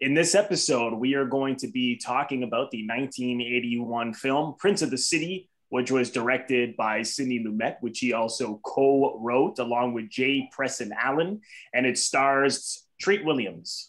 In this episode, we are going to be talking about the 1981 film Prince of the City, which was directed by Sidney Lumet, which he also co-wrote along with J. Preston Allen, and it stars Treat Williams.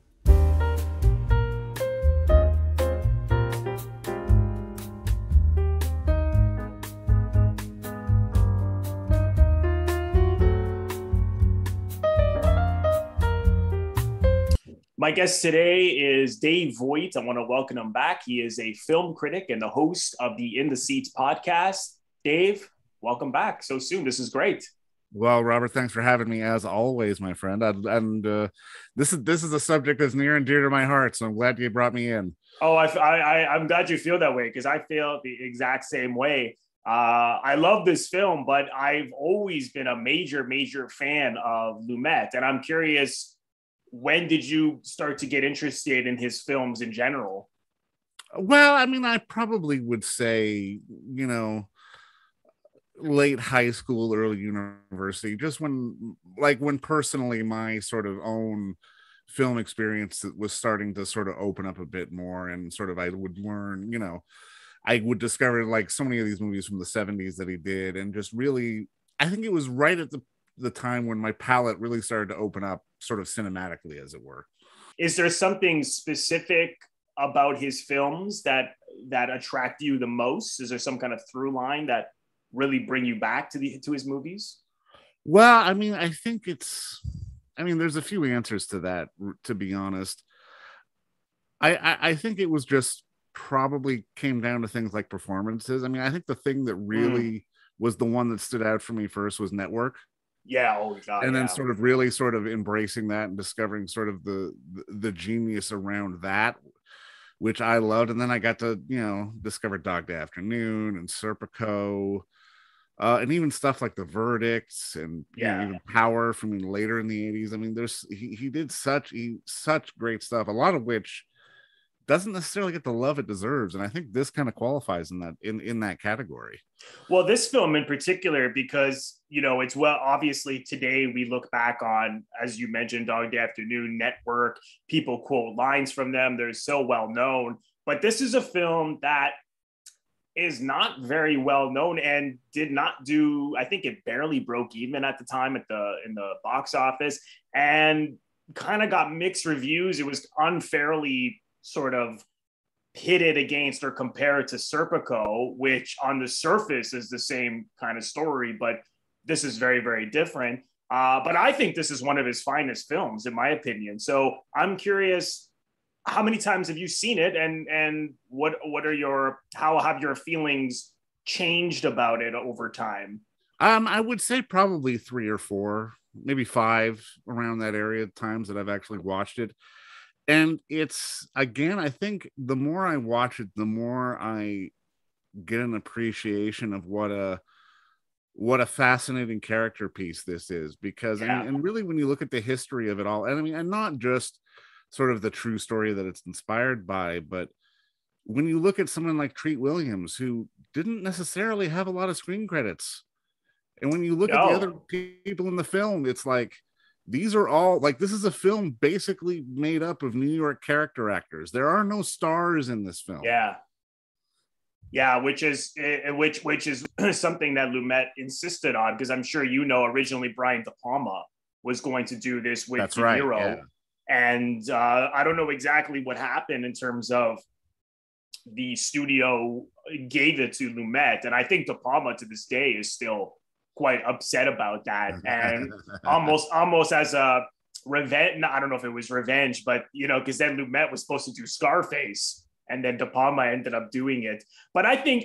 My guest today is Dave Voigt. I want to welcome him back. He is a film critic and the host of the In the Seats podcast. Dave, welcome back so soon. This is great. Well, Robert, thanks for having me as always, my friend. This is a subject that's near and dear to my heart, so I'm glad you brought me in. Oh, I'm glad you feel that way because I feel the exact same way. I love this film, but I've always been a major fan of Lumet, and I'm curious, when did you start to get interested in his films in general? Well, I mean, I probably would say, late high school, early university, just when personally my sort of own film experience was starting to sort of open up a bit more, and sort of I would learn, I would discover like so many of these movies from the 70s that he did, and just really, I think it was right at the time when my palette really started to open up sort of cinematically, as it were. Is there something specific about his films that attract you the most? Is there some kind of through line that really bring you back to his movies? Well, I mean, there's a few answers to that, to be honest. I think it was just probably came down to things like performances. I mean, I think the thing that really was the one that stood out for me first was Network. Yeah, oh god. And then sort of really sort of embracing that and discovering sort of the genius around that, which I loved. And then I got to, discover Dog Day Afternoon and Serpico, and even stuff like The Verdicts and even Power from later in the 80s. I mean, he did such great stuff, a lot of which doesn't necessarily get the love it deserves, and I think this kind of qualifies in that category. Well, this film in particular, because it's, well, obviously today we look back on, as you mentioned, Dog Day Afternoon, Network, people quote lines from them, they're so well known, but this is a film that is not very well known and did not do, I think it barely broke even at the time in the box office, and kind of got mixed reviews. It was unfairly sort of pitted against or compared to Serpico, which on the surface is the same kind of story, but this is very, very different. But I think this is one of his finest films, in my opinion. So I'm curious, how many times have you seen it, and how have your feelings changed about it over time? I would say probably 3 or 4, maybe 5, around that area of times that I've actually watched it. And it's, again, I think the more I watch it, the more I get an appreciation of what a fascinating character piece this is. Because, and really, when you look at the history of it all, and I mean, and not just sort of the true story that it's inspired by, but when you look at someone like Treat Williams, who didn't necessarily have a lot of screen credits, and when you look at the other people in the film, it's like, these are all, like, this is a film basically made up of New York character actors. There are no stars in this film. Yeah, which is something that Lumet insisted on, because I'm sure originally Brian De Palma was going to do this with De Niro. Yeah. And I don't know exactly what happened in terms of the studio gave it to Lumet, and I think De Palma to this day is still quite upset about that, and almost as a revenge. I don't know if it was revenge, but because then Lumet was supposed to do Scarface, and then De Palma ended up doing it. But I think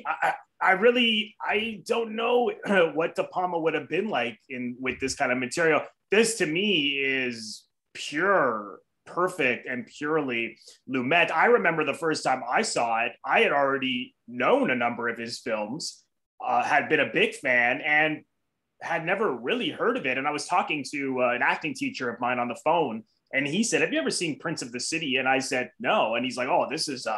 I don't know what De Palma would have been like with this kind of material. This to me is perfect and purely Lumet. I remember the first time I saw it, I had already known a number of his films, had been a big fan, and had never really heard of it. And I was talking to an acting teacher of mine on the phone, and he said, "Have you ever seen Prince of the City?" And I said, "No." And he's like, "Oh, this is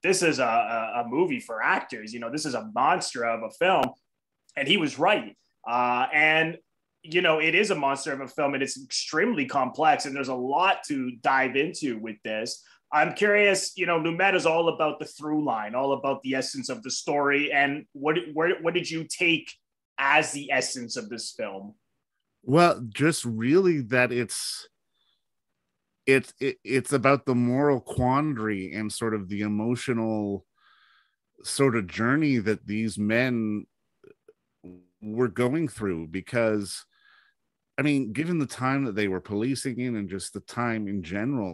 a movie for actors. This is a monster of a film." And he was right. And it is a monster of a film, and it's extremely complex, and there's a lot to dive into with this. I'm curious, Lumet is all about the through line, all about the essence of the story. And what did you take as the essence of this film? Well, just really that it's about the moral quandary and sort of the emotional sort of journey that these men were going through, because I mean, given the time that they were policing in and just the time in general,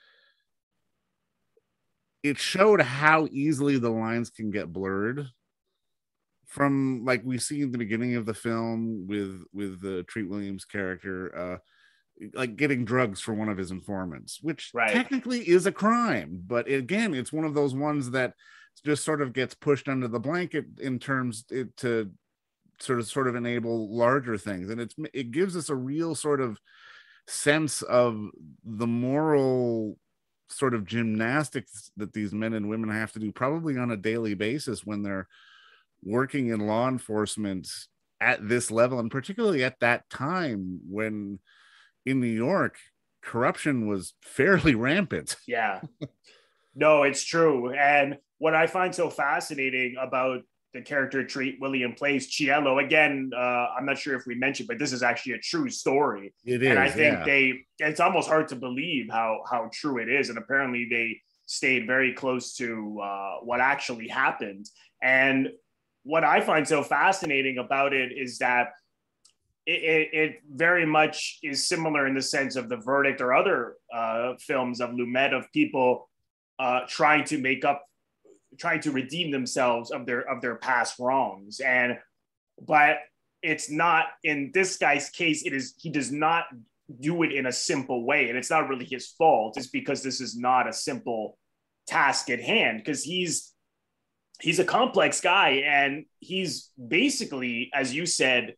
it showed how easily the lines can get blurred, from like we see in the beginning of the film with the Treat Williams character, like getting drugs for one of his informants, which technically is a crime, but again, it's one of those ones that just sort of gets pushed under the blanket in terms to sort of enable larger things. And it gives us a real sort of sense of the moral sort of gymnastics that these men and women have to do probably on a daily basis when they're working in law enforcement at this level, and particularly at that time when in New York corruption was fairly rampant. Yeah. No, it's true. And what I find so fascinating about the character Treat Williams plays, Cielo, again, I'm not sure if we mentioned, but this is actually a true story. It is, and I think it's almost hard to believe how true it is. And apparently they stayed very close to what actually happened. And what I find so fascinating about it is that it very much is similar in the sense of The Verdict or other films of Lumet, of people trying to redeem themselves of their past wrongs. But it's not, in this guy's case, he does not do it in a simple way. And it's not really his fault. It's because this is not a simple task at hand, because he's a complex guy, and he's basically, as you said,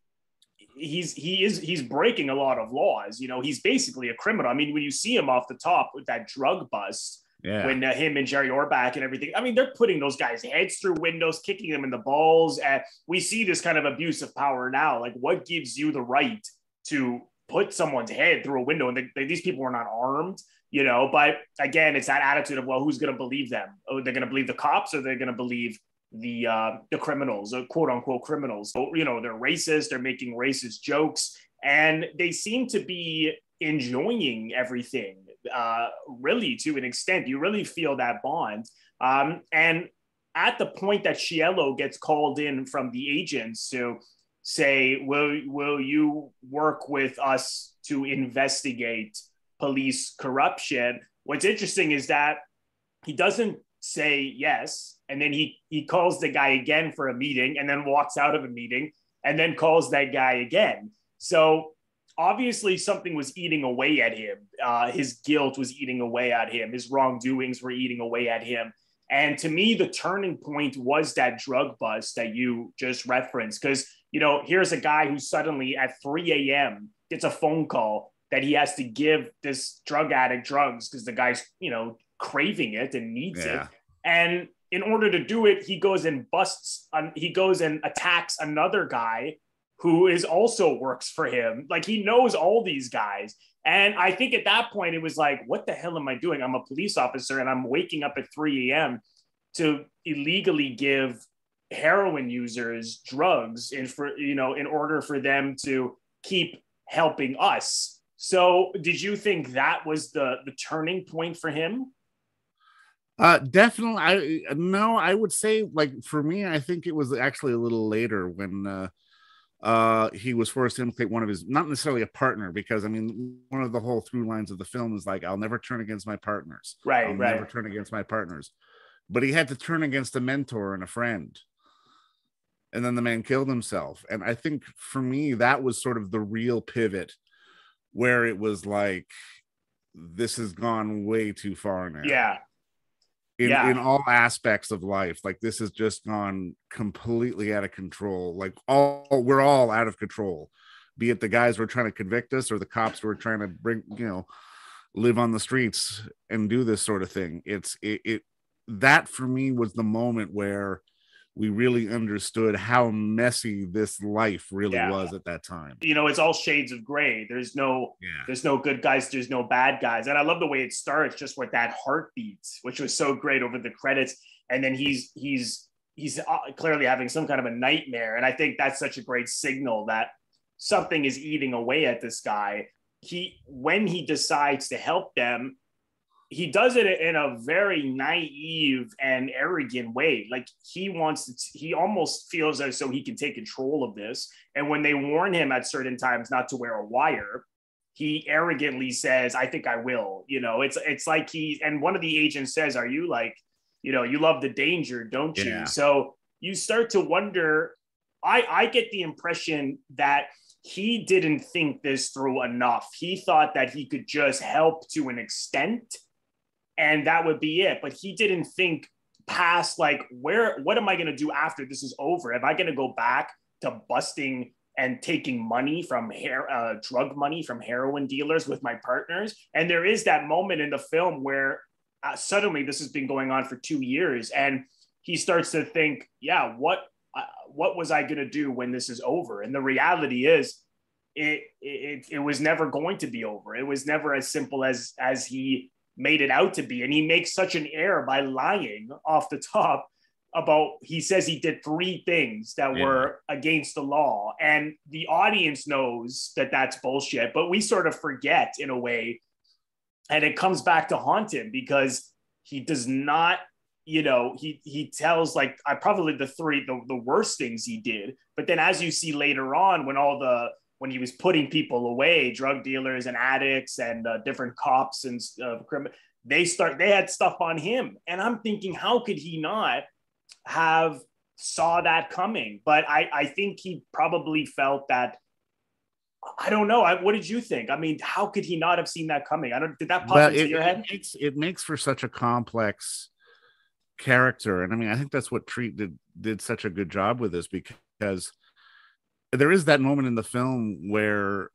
he's breaking a lot of laws. He's basically a criminal. I mean, when you see him off the top with that drug bust, when him and Jerry Orbach and everything, I mean, they're putting those guys' heads through windows, kicking them in the balls. And we see this kind of abuse of power now. Like, what gives you the right to put someone's head through a window? And these people were not armed, but again, it's that attitude of, well, who's going to believe them? Oh, they're going to believe the cops, or they're going to believe the criminals, or quote unquote criminals? So, they're racist, they're making racist jokes, and they seem to be enjoying everything, really, to an extent. You really feel that bond. And at the point that Cielo gets called in from the agents to say, will you work with us to investigate police corruption? What's interesting is that he doesn't say yes, and then he calls the guy again for a meeting, and then walks out of a meeting, and then calls that guy again. So obviously something was eating away at him. His guilt was eating away at him. His wrongdoings were eating away at him. And to me, the turning point was that drug bust that you just referenced. Because, here's a guy who suddenly at 3 a.m. gets a phone call that he has to give this drug addict drugs because the guy's, craving it and needs it. And in order to do it, he goes and attacks another guy who also works for him. Like, he knows all these guys. And I think at that point, it was like, what the hell am I doing? I'm a police officer, and I'm waking up at 3 a.m. to illegally give heroin users drugs in order for them to keep helping us. So did you think that was the turning point for him? Definitely. I would say, like, for me, I think it was actually a little later when he was forced to implicate one of his, not necessarily a partner, because I mean, one of the whole through lines of the film is like, I'll never turn against my partners. I'll never turn against my partners. But he had to turn against a mentor and a friend. And then the man killed himself. And I think for me, that was sort of the real pivot, where it was like, this has gone way too far now. Yeah. In all aspects of life, like, this has just gone completely out of control. Like, we're all out of control, be it the guys who are trying to convict us or the cops who are trying to bring, live on the streets and do this sort of thing. That for me was the moment where we really understood how messy this life really Yeah. was at that time. You know, it's all shades of gray. There's no good guys, there's no bad guys. And I love the way it starts just with that heartbeat, which was so great over the credits. And then he's clearly having some kind of a nightmare. And I think that's such a great signal that something is eating away at this guy. When he decides to help them, he does it in a very naive and arrogant way. Like he almost feels as though he can take control of this. And when they warn him at certain times not to wear a wire, he arrogantly says, I think I will. You know, it's like and one of the agents says, are you like, you know, you love the danger, don't you? Yeah. So you start to wonder, I get the impression that he didn't think this through enough. He thought that he could just help to an extent and that would be it. But he didn't think past like, what am I going to do after this is over? Am I going to go back to busting and taking money from drug money from heroin dealers with my partners? And there is that moment in the film where suddenly this has been going on for 2 years. And he starts to think, yeah, what was I going to do when this is over? And the reality is it was never going to be over. It was never as simple as he made it out to be. And he makes such an error by lying off the top about, he says he did 3 things that were against the law. And the audience knows that that's bullshit, but we sort of forget in a way. And it comes back to haunt him because he does not, you know, he tells like probably the worst things he did. But then as you see later on, when he was putting people away, drug dealers and addicts and different cops and they had stuff on him. And I'm thinking, how could he not have saw that coming? But I think he probably felt that, I don't know. What did you think? I mean, how could he not have seen that coming? Did that pop into your head? It makes for such a complex character. And I mean, I think that's what Treat did such a good job with this, because there is that moment in the film where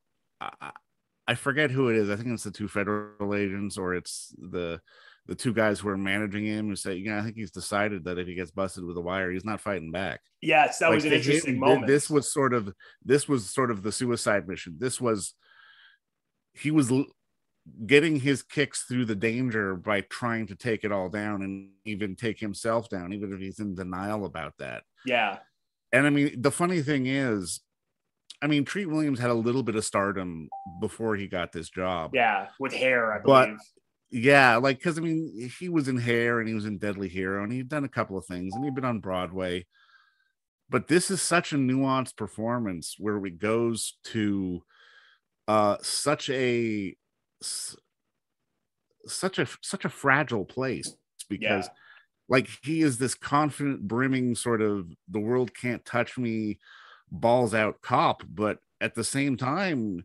I forget who it is. I think it's the 2 federal agents, or it's the 2 guys who are managing him, who say, you know, I think he's decided that if he gets busted with a wire, he's not fighting back. Yes, that was an interesting moment. This was sort of the suicide mission. He was getting his kicks through the danger by trying to take it all down and even take himself down, even if he's in denial about that. Yeah. And I mean, the funny thing is, I mean, Treat Williams had a little bit of stardom before he got this job. Yeah, with Hair, I believe. But yeah, like, because I mean, he was in Hair and he was in Deadly Hero and he'd done a couple of things and he'd been on Broadway. But this is such a nuanced performance where it goes to such a fragile place, because like, he is this confident, brimming sort of the world can't touch me, balls out cop, but at the same time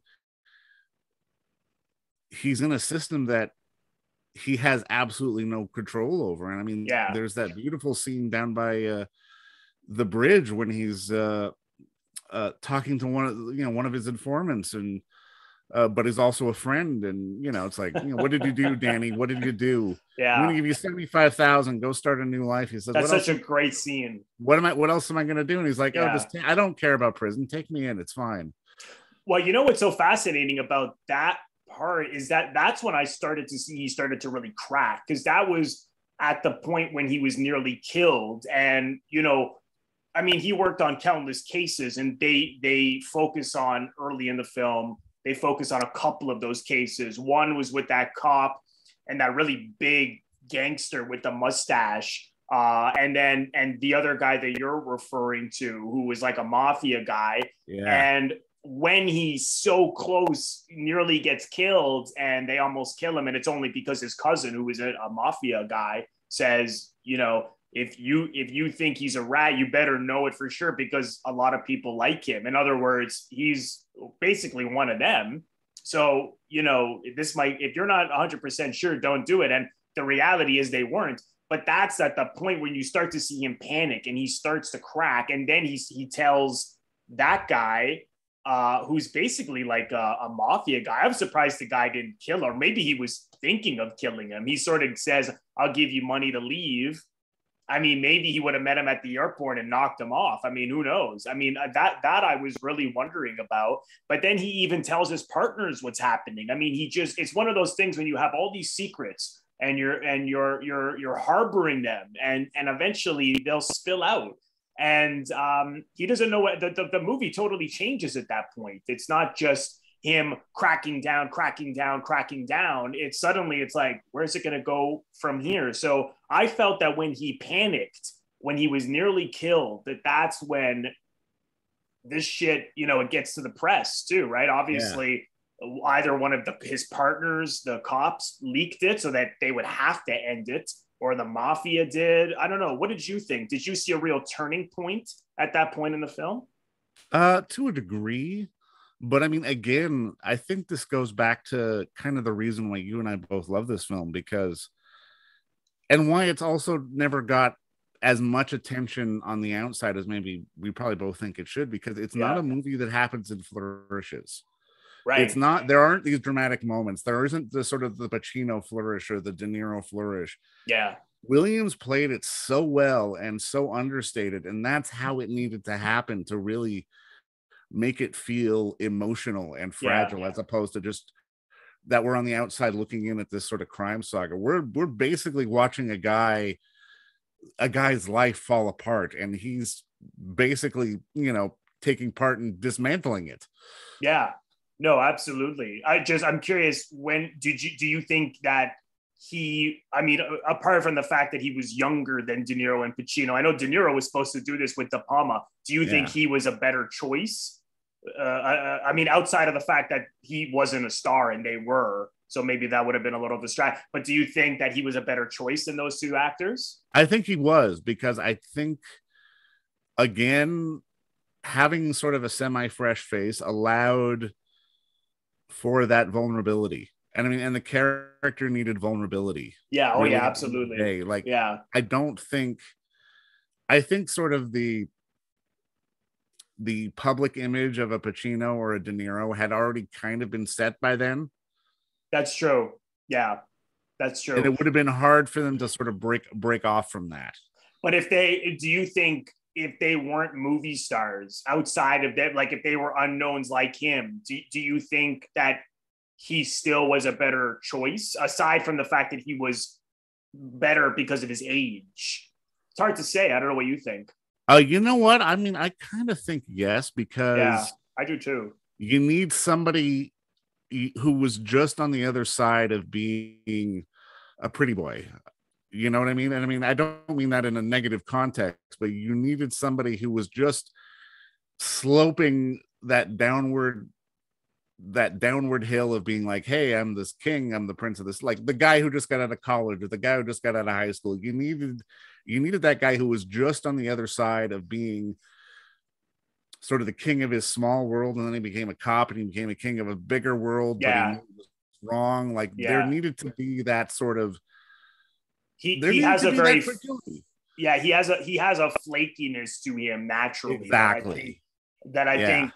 he's in a system that he has absolutely no control over. And I mean, there's that beautiful scene down by the bridge when he's talking to one of his informants, and but is also a friend. And, you know, it's like, you know, what did you do, Danny? What did you do? Yeah. I'm going to give you 75,000. Go start a new life. He says, that's such a great scene. What else am I going to do? And he's like, I don't care about prison. Take me in. It's fine. Well, you know, what's so fascinating about that part is that's when I started to see he started to really crack, because that was at the point when he was nearly killed. And, you know, I mean, he worked on countless cases, and they focus on early in the film. They focus on a couple of those cases. One was with that cop and that really big gangster with the mustache. And the other guy that you're referring to, who was like a mafia guy. Yeah. And when he's so close, nearly gets killed, and they almost kill him. And it's only because his cousin, who is a mafia guy, says, you know, if you think he's a rat, you better know it for sure, because a lot of people like him. In other words, he's basically one of them. So, you know, if you're not 100% sure, don't do it. And the reality is they weren't. But that's at the point when you start to see him panic and he starts to crack. And then he tells that guy, who's basically like a mafia guy. I'm surprised the guy didn't kill him. Maybe he was thinking of killing him. He sort of says, I'll give you money to leave. I mean, maybe he would have met him at the airport and knocked him off. I mean, who knows? I mean, that I was really wondering about. But then he even tells his partners what's happening. I mean, it's one of those things when you have all these secrets and you're harboring them, and eventually they'll spill out. And he doesn't know what the movie totally changes at that point. It's not just him cracking down. It's suddenly, it's like, where's it going to go from here? So I felt that when he panicked, when he was nearly killed, that's when this shit, it gets to the press too, right? Obviously, either one of his partners, the cops, leaked it so that they would have to end it, or the mafia did. I don't know. What did you think? Did you see a real turning point at that point in the film? To a degree. But I mean, again, I think this goes back to kind of the reason why you and I both love this film, because, and why it's also never got as much attention on the outside as maybe we probably both think it should, because it's not a movie that happens in flourishes. Right. It's not, there aren't these dramatic moments. There isn't the sort of the Pacino flourish or the De Niro flourish. Yeah. Williams played it so well and so understated, and that's how it needed to happen to really make it feel emotional and fragile, as opposed to just that we're on the outside looking in at this sort of crime saga. We're basically watching a guy's life fall apart, and he's basically, taking part in dismantling it. Yeah, no, absolutely. I'm curious, when do you think that apart from the fact that he was younger than De Niro and Pacino, I know De Niro was supposed to do this with De Palma. Do you think he was a better choice? Outside of the fact that he wasn't a star and they were, so maybe that would have been a little distracting. But do you think that he was a better choice than those two actors? I think he was, because I think, again, having sort of a semi-fresh face allowed for that vulnerability. And I mean, and the character needed vulnerability. Yeah. Oh, really, yeah, absolutely. I think sort of the public image of a Pacino or a De Niro had already kind of been set by then. That's true. Yeah, that's true. And it would have been hard for them to sort of break off from that. But do you think if they weren't movie stars outside of that, like if they were unknowns like him, do you think that he still was a better choice, aside from the fact that he was better because of his age? It's hard to say. I don't know what you think. You know what? I mean, I kind of think yes, because I do too. You need somebody who was just on the other side of being a pretty boy. You know what I mean? And I mean, I don't mean that in a negative context, but you needed somebody who was just sloping that downward hill of being like, hey, I'm this king, I'm the prince of this, like the guy who just got out of college or the guy who just got out of high school. You needed that guy who was just on the other side of being sort of the king of his small world, and then he became a cop and he became a king of a bigger world. But he was wrong. Like there needed to be that sort of he has a very he has a flakiness to him naturally. Exactly. That I think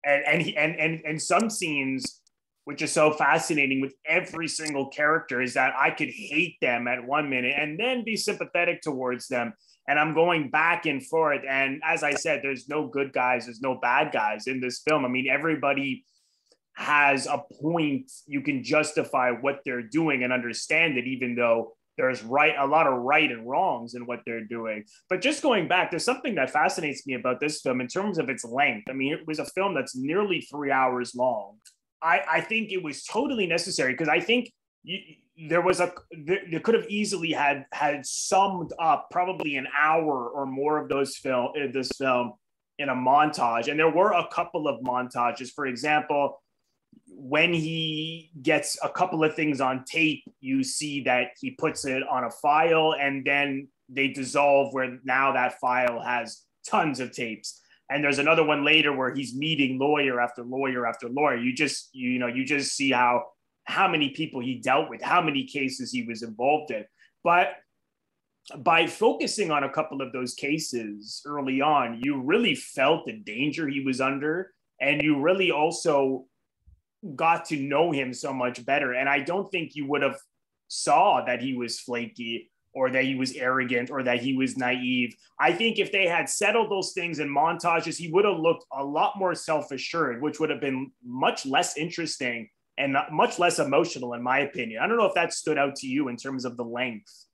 and some scenes, which is so fascinating with every single character, is that I could hate them at 1 minute and then be sympathetic towards them. And I'm going back and forth. And as I said, there's no good guys, there's no bad guys in this film. I mean, everybody has a point. You can justify what they're doing and understand it, even though there's a lot of right and wrongs in what they're doing. But just going back, there's something that fascinates me about this film in terms of its length. I mean, it was a film that's nearly 3 hours long. I think it was totally necessary, because I think there could have easily had summed up probably an hour or more of this film in a montage. And there were a couple of montages. For example, when he gets a couple of things on tape, you see that he puts it on a file and then they dissolve, where now that file has tons of tapes. And there's another one later where he's meeting lawyer after lawyer after lawyer. You just see how many people he dealt with, how many cases he was involved in. But by focusing on a couple of those cases early on, you really felt the danger he was under, and you really also got to know him so much better. And I don't think you would have saw that he was flaky or that he was arrogant or that he was naive. I think if they had settled those things in montages, he would have looked a lot more self-assured, which would have been much less interesting and much less emotional, in my opinion. I don't know if that stood out to you in terms of the length.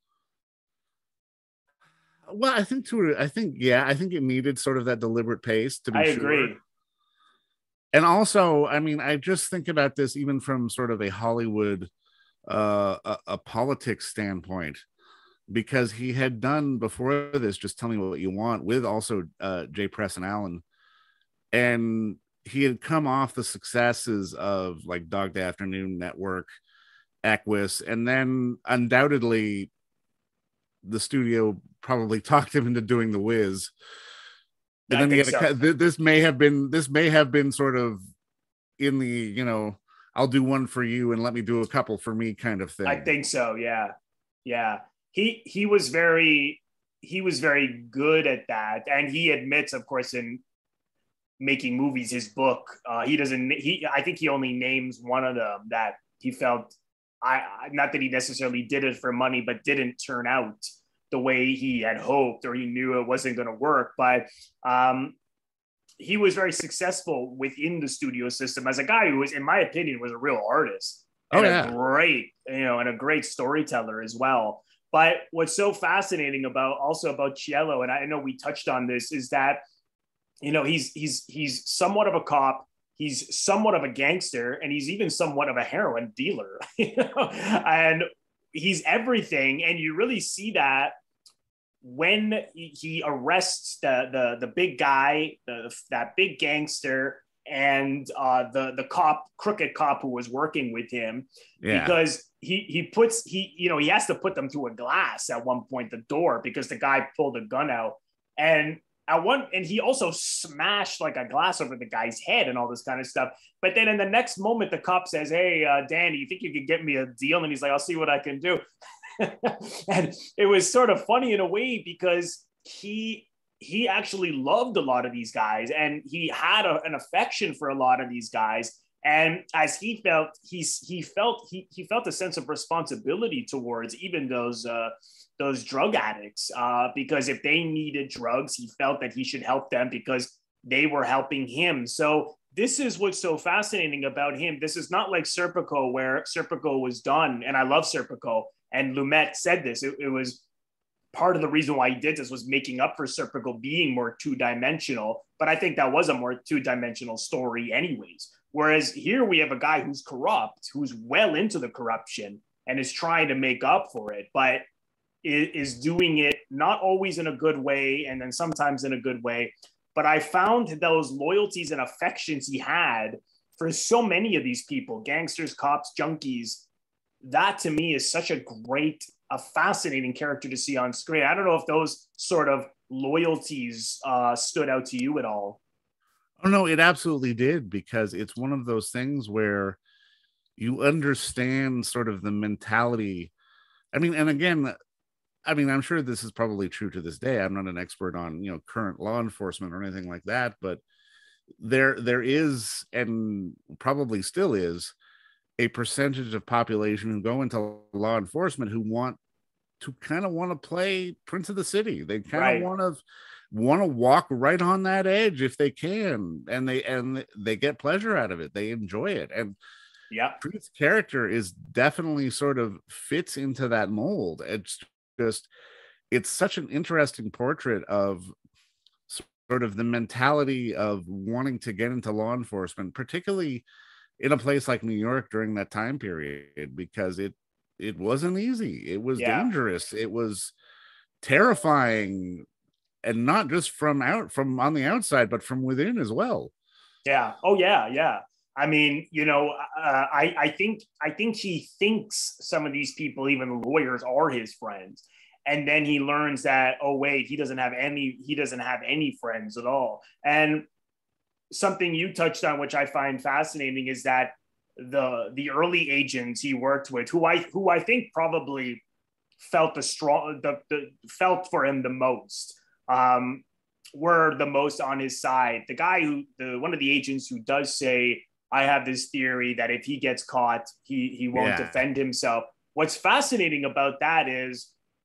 Well, I think it needed sort of that deliberate pace to be I sure. agree. And also, I mean, I just think about this even from sort of a Hollywood, a politics standpoint, because he had done before this Just Tell Me What You Want with also J. Preston Allen, and he had come off the successes of like Dog Day Afternoon, Network, Equus, and then undoubtedly the studio probably talked him into doing The Wiz. And then he had this may have been sort of in the, you know, I'll do one for you and let me do a couple for me kind of thing. I think so. Yeah. He was very good at that, and he admits, of course, in making movies, his book, I think he only names one of them that he felt, not that he necessarily did it for money, but didn't turn out the way he had hoped, or he knew it wasn't going to work. But he was very successful within the studio system as a guy who was, in my opinion, was a real artist and a great storyteller as well. But what's so fascinating about Cielo, and I know we touched on this, is that, you know, he's somewhat of a cop, he's somewhat of a gangster, and he's even somewhat of a heroin dealer, you know? And he's everything. And you really see that when he arrests the big guy, that big gangster, and the crooked cop who was working with him, because he has to put them through a glass at one point, the door, because the guy pulled a gun out, and he also smashed like a glass over the guy's head and all this kind of stuff. But then in the next moment, the cop says, "Hey, Danny, you think you could get me a deal?" And he's like, "I'll see what I can do." And it was sort of funny in a way, because he actually loved a lot of these guys, and he had an affection for a lot of these guys. And as he felt a sense of responsibility towards even those drug addicts, because if they needed drugs, he felt that he should help them because they were helping him. So this is what's so fascinating about him. This is not like Serpico, where Serpico was done, and I love Serpico, and Lumet said this. It was part of the reason why he did this was making up for Serpico being more two-dimensional. But I think that was a more two-dimensional story anyways. Whereas here we have a guy who's corrupt, who's well into the corruption, and is trying to make up for it, but is doing it not always in a good way, and then sometimes in a good way. But I found those loyalties and affections he had for so many of these people, gangsters, cops, junkies, that to me is such a fascinating character to see on screen. I don't know if those sort of loyalties stood out to you at all. Oh, no, it absolutely did, because it's one of those things where you understand sort of the mentality. I mean, and again, I'm sure this is probably true to this day. I'm not an expert on, you know, current law enforcement or anything like that, but there is, and probably still is, a percentage of population who go into law enforcement who want to play Prince of the City. They kind of want to walk right on that edge if they can, and they get pleasure out of it. They enjoy it. And Prince's character is definitely sort of fits into that mold. It's such an interesting portrait of sort of the mentality of wanting to get into law enforcement, particularly in a place like New York during that time period, because it wasn't easy. It was dangerous. It was terrifying, and not just from on the outside, but from within as well. Yeah. Oh yeah. I mean, you know, I think he thinks some of these people, even lawyers, are his friends. And then he learns that, oh wait, he doesn't have any friends at all. And something you touched on, which I find fascinating, is that the early agents he worked with, who I think probably felt felt for him the most, were the most on his side. The guy one of the agents who does say, "I have this theory that if he gets caught, he won't defend himself." What's fascinating about that is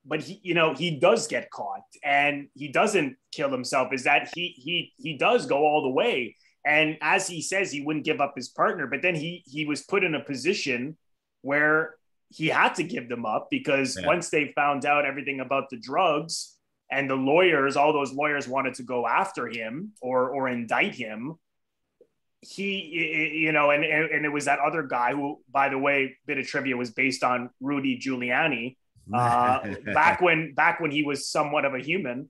but he, you know, he does get caught and he doesn't kill himself, is that he does go all the way. And as he says, he wouldn't give up his partner, but then he was put in a position where he had to give them up, because once they found out everything about the drugs, and the lawyers, all those lawyers wanted to go after him or indict him, he, you know, and it was that other guy who, by the way, bit of trivia, was based on Rudy Giuliani, back when he was somewhat of a human.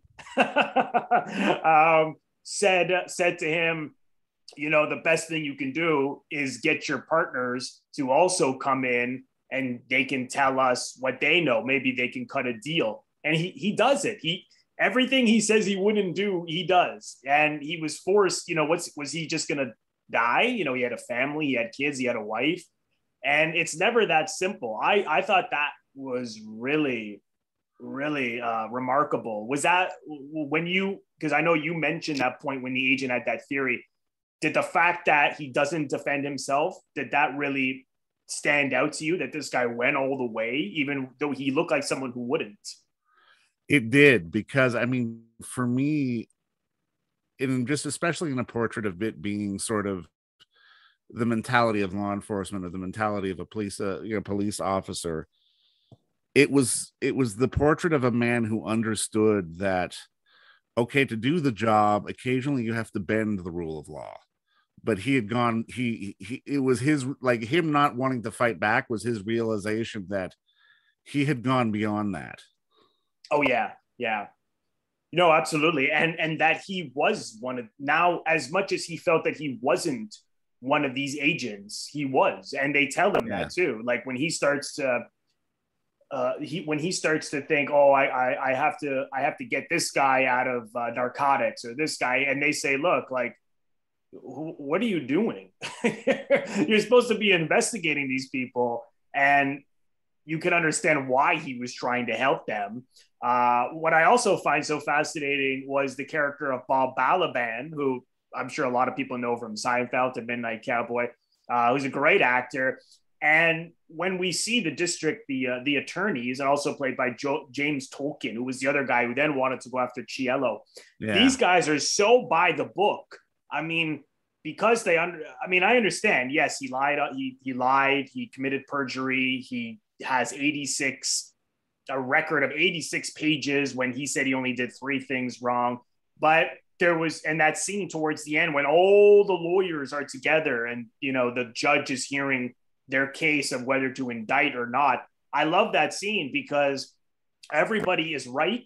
Said to him, you know, the best thing you can do is get your partners to also come in, and they can tell us what they know. Maybe they can cut a deal. And he does it. Everything he says he wouldn't do, he does. And he was forced, you know, was he just going to die? You know, he had a family, he had kids, he had a wife. And it's never that simple. I thought that was really, really remarkable. Was that when because I know you mentioned that point when the agent had that theory, did the fact that he doesn't defend himself, did that really stand out to you, that this guy went all the way, even though he looked like someone who wouldn't? It did, because I mean, for me, in just especially in a portrait of it being sort of the mentality of law enforcement, or the mentality of a police officer, it was the portrait of a man who understood that, okay, to do the job, occasionally you have to bend the rule of law. But he had gone, it was his, like, him not wanting to fight back was his realization that he had gone beyond that. Oh yeah. No, absolutely. And that he was one of, now, as much as he felt that he wasn't one of these agents, he was. And they tell him that too. Like when he starts to think, oh, I have to get this guy out of narcotics, or this guy, and they say, look, like, what are you doing? You're supposed to be investigating these people, and you can understand why he was trying to help them. What I also find so fascinating was the character of Bob Balaban, who I'm sure a lot of people know from Seinfeld and Midnight Cowboy, who's a great actor. And when we see the district, the attorneys, and also played by James Tolkien, who was the other guy who then wanted to go after Cielo. Yeah. These guys are so by the book. I mean, because I understand. Yes, he lied. He lied. He committed perjury. He has a record of 86 pages when he said he only did 3 things wrong. But there was, and that scene towards the end when all the lawyers are together and, you know, the judge is hearing their case of whether to indict or not. I love that scene because everybody is right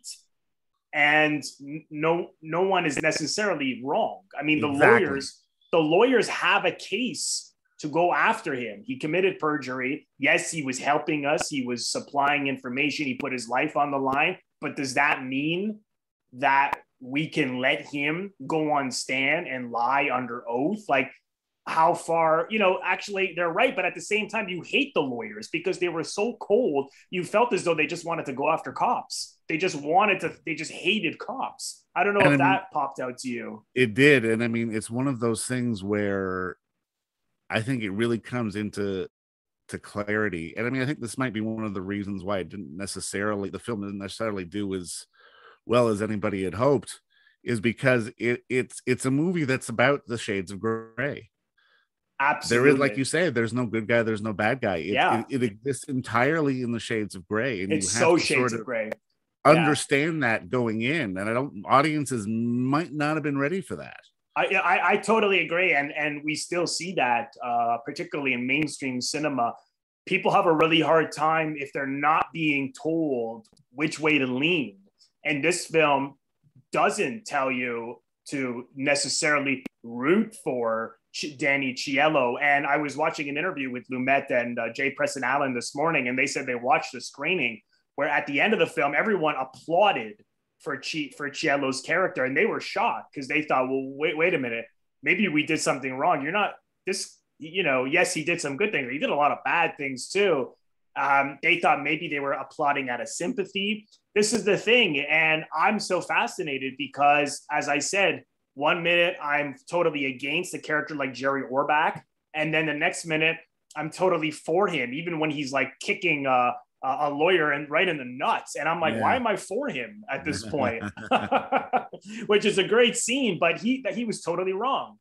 and no one is necessarily wrong. I mean, exactly. the lawyers have a case to go after him. He committed perjury. Yes, he was helping us. He was supplying information. He put his life on the line. But does that mean that we can let him go on stand and lie under oath? Like, how far, you know, actually they're right. But at the same time, you hate the lawyers because they were so cold. You felt as though they just wanted to go after cops. They just hated cops. I don't know if that popped out to you. It did. And I mean, it's one of those things where I think it really comes into clarity. And I mean, I think this might be one of the reasons why the film didn't necessarily do as well as anybody had hoped, is because it's a movie that's about the shades of gray. Absolutely. There is, like you say, there's no good guy, there's no bad guy. It exists entirely in the shades of gray. And it's so shades of gray. Understand that going in. And audiences might not have been ready for that. I totally agree. And we still see that, particularly in mainstream cinema. People have a really hard time if they're not being told which way to lean. And this film doesn't tell you to necessarily root for Danny Cielo. And I was watching an interview with Lumet and J. Preston Allen this morning, and they said they watched the screening where at the end of the film, everyone applauded for Cielo's character. And they were shocked because they thought, well, wait a minute, maybe we did something wrong. You're not this, you know, yes, he did some good things. He did a lot of bad things too. They thought maybe they were applauding out of sympathy. This is the thing. And I'm so fascinated because, as I said, 1 minute I'm totally against a character like Jerry Orbach. And then the next minute I'm totally for him, even when he's like kicking a lawyer and right in the nuts. And I'm like, why am I for him at this point? Which is a great scene, but he was totally wrong.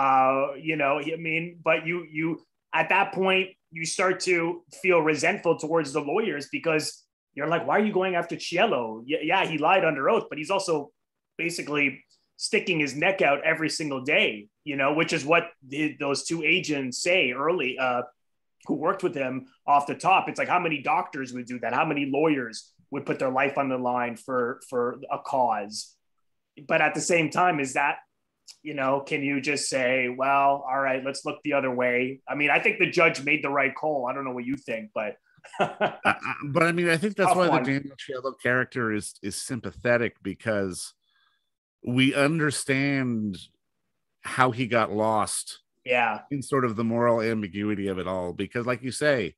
But you at that point, you start to feel resentful towards the lawyers because you're like, why are you going after Cielo? Yeah, he lied under oath, but he's also basically sticking his neck out every single day, which is what those two agents say early, who worked with him off the top. It's like, how many doctors would do that? How many lawyers would put their life on the line for a cause? But at the same time, is that, can you just say, well, all right, let's look the other way? I mean, I think the judge made the right call. I don't know what you think, but but I mean, I think that's why the Daniel Cielo character is sympathetic, because we understand how he got lost in sort of the moral ambiguity of it all, because like you say,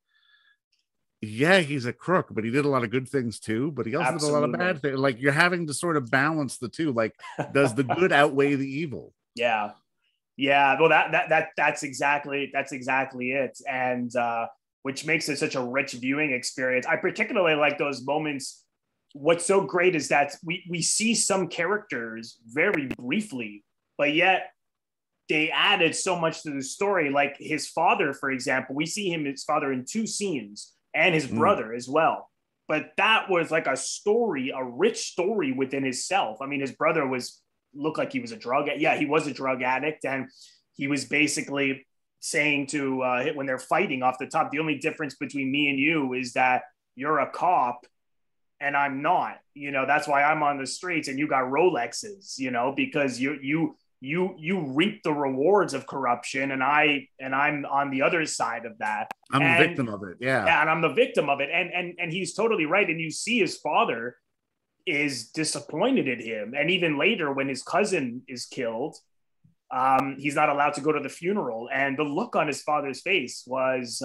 he's a crook, but he did a lot of good things too, but he also did a lot of bad things. Like, you're having to sort of balance the two. Like, does the good outweigh the evil? Well, that's exactly it. And which makes it such a rich viewing experience. I particularly like those moments. What's so great is that we see some characters very briefly, but yet they added so much to the story. Like his father, for example, we see his father in 2 scenes, and his brother as well. But that was like a rich story within itself. I mean, his brother looked like he was a drug. Yeah, he was a drug addict. And he was basically saying to when they're fighting off the top, the only difference between me and you is that you're a cop and I'm not. That's why I'm on the streets and you got Rolexes, because you reap the rewards of corruption, and I'm on the other side of that. I'm a victim of it. Yeah, and I'm the victim of it. And he's totally right. And you see his father is disappointed in him. And even later, when his cousin is killed, he's not allowed to go to the funeral. And the look on his father's face was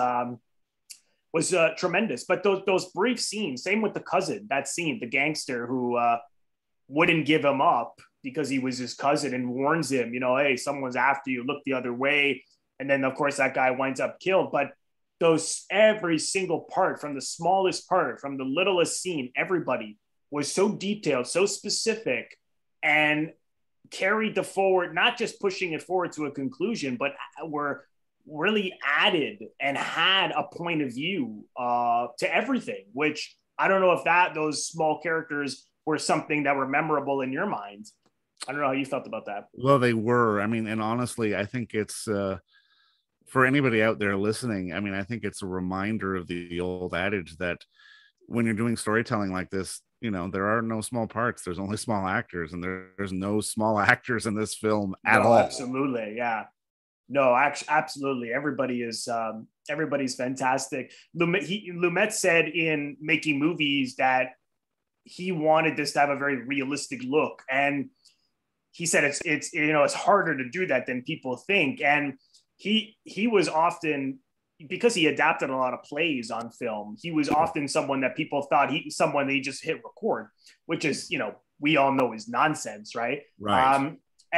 tremendous. But those brief scenes, same with the cousin, that scene, the gangster who wouldn't give him up because he was his cousin, and warns him, hey, someone's after you, look the other way. And then, of course, that guy winds up killed. But every single part, from the smallest part, from the littlest scene, everybody was so detailed, so specific, and carried the forward, not just pushing it forward to a conclusion, but were really added and had a point of view to everything, which I don't know if those small characters were something that were memorable in your mind. I don't know how you felt about that. Well, they were. I mean, and honestly, I think it's for anybody out there listening, I mean, I think it's a reminder of the old adage that when you're doing storytelling like this, there are no small parts. There's only small actors, and there's no small actors in this film at all. Absolutely. Yeah. No, absolutely. Everybody's fantastic. Lumet said in Making Movies that he wanted this to have a very realistic look. And he said it's harder to do that than people think. And he was often, because he adapted a lot of plays on film, he was often someone that people thought someone they just hit record, which is, we all know is nonsense, right? Right.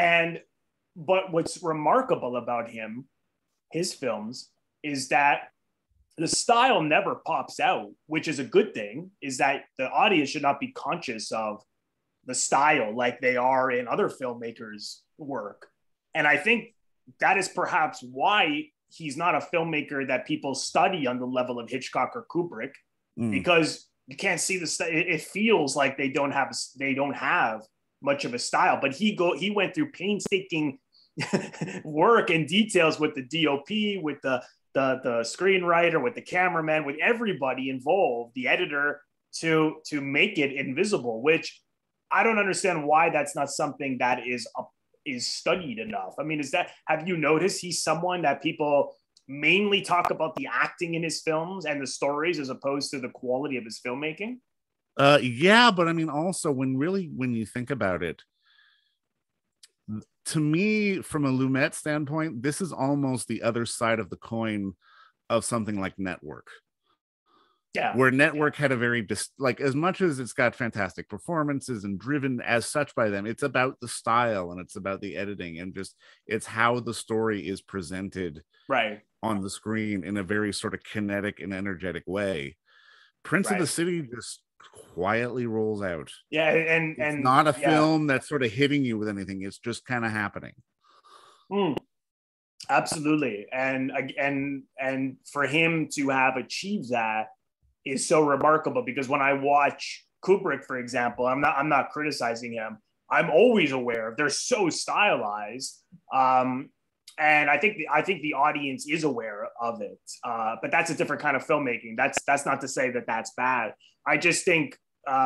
But what's remarkable about his films, is that the style never pops out, which is a good thing, is that the audience should not be conscious of the style like they are in other filmmakers' work. And I think that is perhaps why he's not a filmmaker that people study on the level of Hitchcock or Kubrick, because you can't see it feels like they don't have much of a style. But he went through painstaking work and details with the DOP, with the screenwriter, with the cameraman, with everybody involved, the editor, to make it invisible, which I don't understand why that's not something that is studied enough. I mean, have you noticed he's someone that people mainly talk about the acting in his films and the stories as opposed to the quality of his filmmaking? Yeah, but I mean, also when you think about it, to me, from a Lumet standpoint, this is almost the other side of the coin of something like Network. Yeah. Where Network had a very, like, as much as it's got fantastic performances and driven as such by them, it's about the style and it's about the editing and just it's how the story is presented right on the screen in a very sort of kinetic and energetic way. Prince of the City just quietly rolls out. Yeah, and it's not a film that's sort of hitting you with anything. It's just kind of happening. Absolutely, and for him to have achieved that is so remarkable, because when I watch Kubrick, for example, I'm not criticizing him. I'm always aware of they're so stylized, and I think the audience is aware of it. But that's a different kind of filmmaking. That's not to say that that's bad. I just think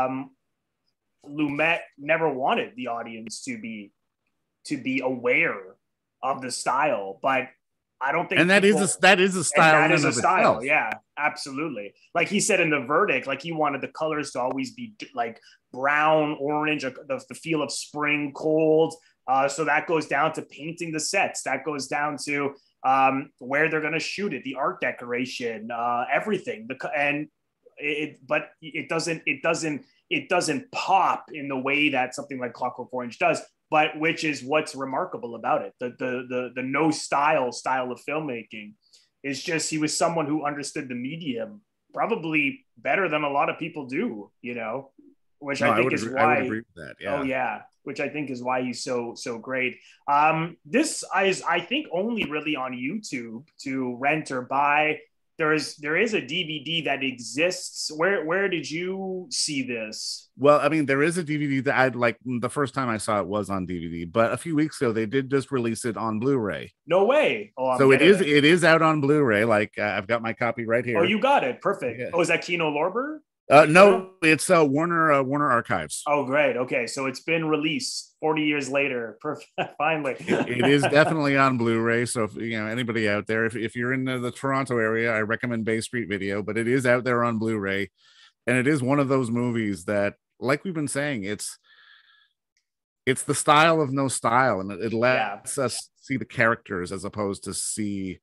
Lumet never wanted the audience to be aware of the style, but I don't think, and that is a style. That is a style. Itself. Yeah, absolutely. Like he said in The Verdict, like he wanted the colors to always be like brown, orange, the feel of spring, cold. So that goes down to painting the sets. That goes down to where they're going to shoot it, the art decoration, everything. But it doesn't pop in the way that something like Clockwork Orange does. But which is what's remarkable about it. The no style of filmmaking is just, he was someone who understood the medium probably better than a lot of people do, you know, which I think is why. I would agree with that. Yeah. Oh yeah. Which I think is why he's so great. This is, I think, only really on YouTube to rent or buy. There is a DVD that exists. Where did you see this? Well, I mean, there is a DVD that I'd like. The first time I saw it was on DVD, but a few weeks ago they did just release it on Blu-ray. No way! Oh, so it is out on Blu-ray. Like I've got my copy right here. Oh, you got it. Perfect. Yeah. Oh, is that Kino Lorber? No, it's Warner Archives. Oh, great. Okay, so it's been released 40 years later. Perfect. Finally, it is definitely on Blu-ray. So if anybody out there, if you're in the Toronto area, I recommend Bay Street Video. But it is out there on Blu-ray, and it is one of those movies that, like we've been saying, it's the style of no style, and it lets us see the characters as opposed to see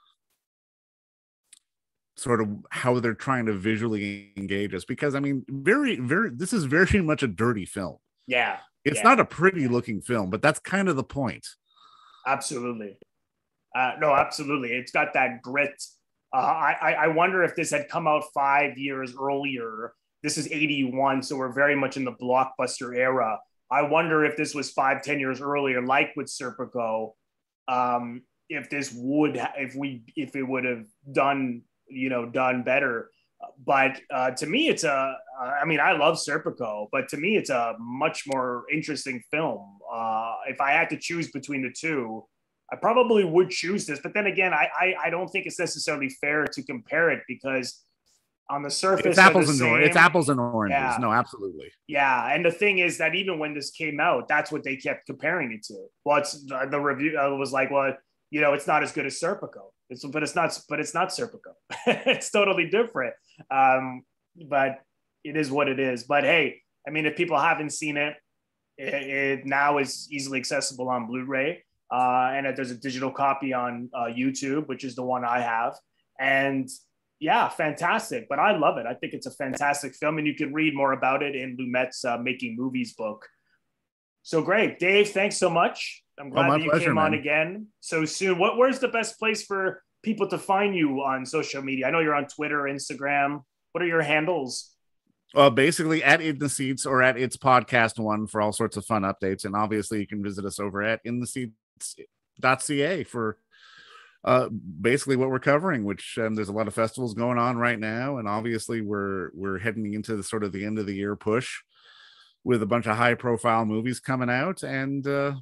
sort of how they're trying to visually engage us, because I mean, this is very much a dirty film. Yeah. It's not a pretty looking film, but that's kind of the point. Absolutely. No, absolutely. It's got that grit. I wonder if this had come out 5 years earlier. This is 81, so we're very much in the blockbuster era. I wonder if this was 5-10 years earlier, like with Serpico, if it would have done better. But to me, it's I mean, I love Serpico, but to me, it's a much more interesting film. If I had to choose between the two, I probably would choose this. But then again, I don't think it's necessarily fair to compare it, because on the surface, it's apples and oranges. Yeah. No, absolutely. Yeah, and the thing is that even when this came out, that's what they kept comparing it to. Well, it's the review was like, well, it's not as good as Serpico. But it's not Serpico. It's totally different. But it is what it is. But hey, I mean, if people haven't seen it, it now is easily accessible on Blu-ray. And there's a digital copy on YouTube, which is the one I have. And yeah, fantastic. But I love it. I think it's a fantastic film, and you can read more about it in Lumet's Making Movies book. So great. Dave, thanks so much. I'm glad that you came on again so soon. Where's the best place for people to find you on social media? I know you're on Twitter, Instagram. What are your handles? Basically at In the Seats or at It's Podcast One for all sorts of fun updates. And obviously you can visit us over at intheseats.ca for basically what we're covering, which there's a lot of festivals going on right now. And obviously we're heading into the end of the year push with a bunch of high profile movies coming out. And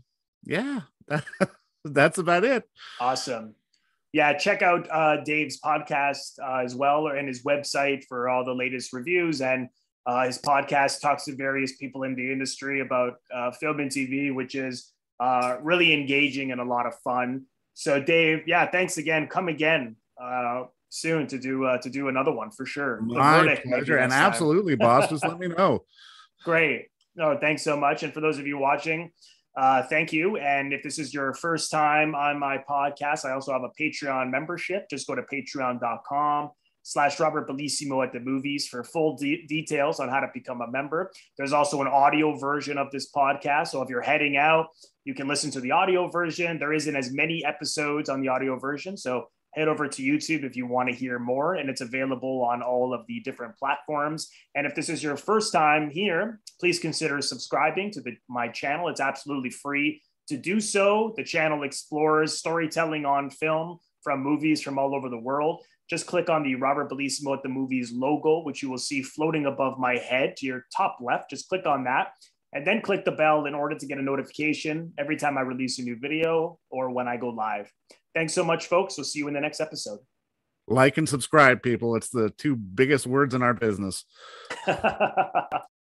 that's about it. Awesome. Yeah, check out Dave's podcast as well, and his website for all the latest reviews. And his podcast talks to various people in the industry about film and TV, which is really engaging and a lot of fun. So Dave, thanks again. Come again soon to do another one for sure. My pleasure, and absolutely, boss. Just let me know. Great. No, thanks so much. And for those of you watching, thank you. And if this is your first time on my podcast, I also have a Patreon membership. Just go to patreon.com/Robert Bellissimo at the movies for full details on how to become a member. There's also an audio version of this podcast. So if you're heading out, you can listen to the audio version. There isn't as many episodes on the audio version. So head over to YouTube if you want to hear more, and it's available on all of the different platforms. And if this is your first time here, please consider subscribing to my channel. It's absolutely free to do so. The channel explores storytelling on film from movies from all over the world. Just click on the Robert Bellissimo at the Movies logo, which you will see floating above my head to your top left. Just click on that and then click the bell in order to get a notification every time I release a new video or when I go live. Thanks so much, folks. We'll see you in the next episode. Like and subscribe, people. It's the two biggest words in our business.